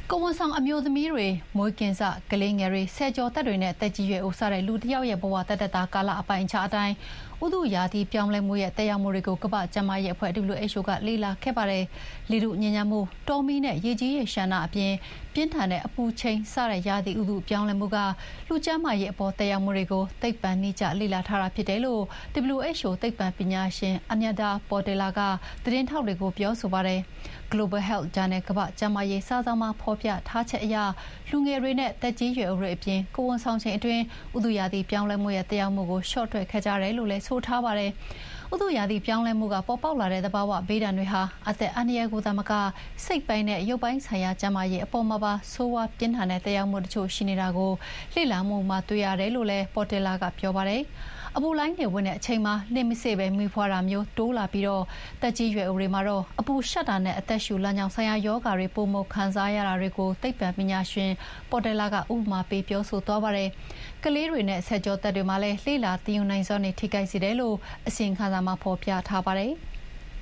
ကိုဝန်ဆောင်အမျိုးသမီးတွေမွေးကင်းစကလေးငယ်တွေဆယ်ကျော်သက်တွေနဲ့တက်ကြီးရွယ်အိုစတဲ့လူတစ်ယောက်ရဲ့ဘဝတက်တာကာလအပိုင်းအခြားအတိုင်းဥတုရာသီပြောင်းလဲမှုရဲ့တက်ရောက်မှုတွေကိုကမ္ဘာ့ကျန်းမာရေးအဖွဲ့ WHO ကလေ့လာခဲ့ပါတယ်။လေထုညဉ့်ညမ်းမှုတောမီးနဲ့ရေကြီးရေရှမ်းနာအပြင်ပြင်းထန်တဲ့အပူချိန်စတဲ့ရာသီဥတုပြောင်းလဲမှုကလူကျန်းမာရေးအပေါ်တက်ရောက်မှုတွေကိုသိပ္ပံနည်းကျလေ့လာထားတာဖြစ်တယ်လို့ WHO သိပ္ပံပညာရှင်အညဒါပေါ်တယ်လာကသတင်းထောက်တွေကိုပြောဆိုပါတယ်။ Global Health Journal ကမ္ဘာ့ကျန်းမာရေးစာစောင်မှာဖော်ပြထားချက်အရလူငယ်တွေနဲ့တက်ကြီးရွယ်အိုတွေအပြင်ကိုဝန်ဆောင်ချိန်အတွင်းဥတုရာသီပြောင်းလဲမှုရဲ့တက်ရောက်မှုကိုရှော့ထွက်ခဲ့ကြတယ်လို့လည်းဆိုထားပါတယ်။ဥတုရာသီပြောင်းလဲမှုကပေါ်ပေါက်လာတဲ့သဘာဝဘေးဒဏ်တွေဟာအသက်အန္တရာယ်ကိုသာမကစိတ်ပိုင်းနဲ့ရုပ်ပိုင်းဆိုင်ရာကျန်းမာရေးအပေါ်မှာပါဆိုးဝါးပြင်းထန်တဲ့တက်ရောက်မှုတချို့ရှိနေတာကိုလေ့လာမှုမှာတွေ့ရတယ်လို့လည်းပေါ်တယ်လာကပြောပါတယ်။အပူလိုင်းတွေဝင်တဲ့အချိန်မှာနှိမ့်မစေပဲမိဖွာတာမျိုးတိုးလာပြီးတော့တက်ကြီးရွယ်အိုတွေမှာတော့အပူရှက်တာနဲ့အသက်ရှူလမ်းကြောင်းဆိုင်ရာယောဂါတွေပုံမှန်ခံစားရတာတွေကိုသိပ္ပံပညာရှင်ပေါ်တယ်လာကဥပမာပေးပြောဆိုသွားပါတယ်။ကလေးတွေနဲ့ဆက်ကြောသက်တွေမှာလည်းလှိလာတည်ယူနိုင်စွမ်းနဲ့ထိခိုက်စေတယ်လို့အစီရင်ခံစာမှာဖော်ပြထားပါတယ်။